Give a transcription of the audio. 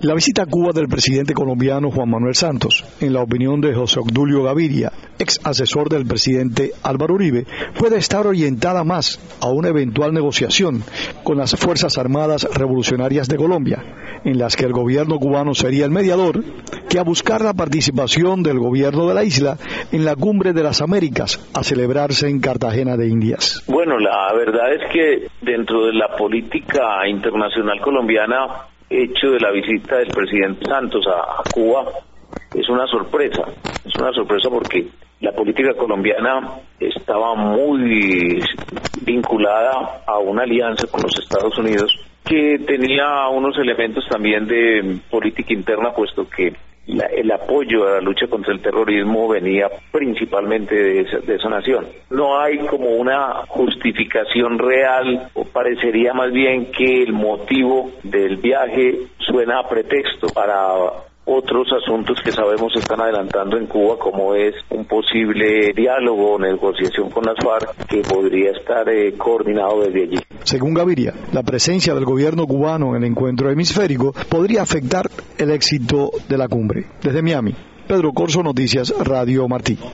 La visita a Cuba del presidente colombiano Juan Manuel Santos, en la opinión de José Obdulio Gaviria, ex asesor del presidente Álvaro Uribe, puede estar orientada más a una eventual negociación con las Fuerzas Armadas Revolucionarias de Colombia, en las que el gobierno cubano sería el mediador, que a buscar la participación del gobierno de la isla en la Cumbre de las Américas a celebrarse en Cartagena de Indias. Bueno, la verdad es que dentro de la política internacional colombiana, hecho de la visita del presidente Santos a Cuba, es una sorpresa porque la política colombiana estaba muy vinculada a una alianza con los Estados Unidos que tenía unos elementos también de política interna, puesto que el apoyo a la lucha contra el terrorismo venía principalmente de esa nación. No hay como una justificación real, o parecería más bien que el motivo del viaje suena a pretexto para otros asuntos que sabemos se están adelantando en Cuba, como es un posible diálogo o negociación con las FARC que podría estar coordinado desde allí. Según Gaviria, la presencia del gobierno cubano en el encuentro hemisférico podría afectar el éxito de la cumbre. Desde Miami, Pedro Corso, Noticias Radio Martí.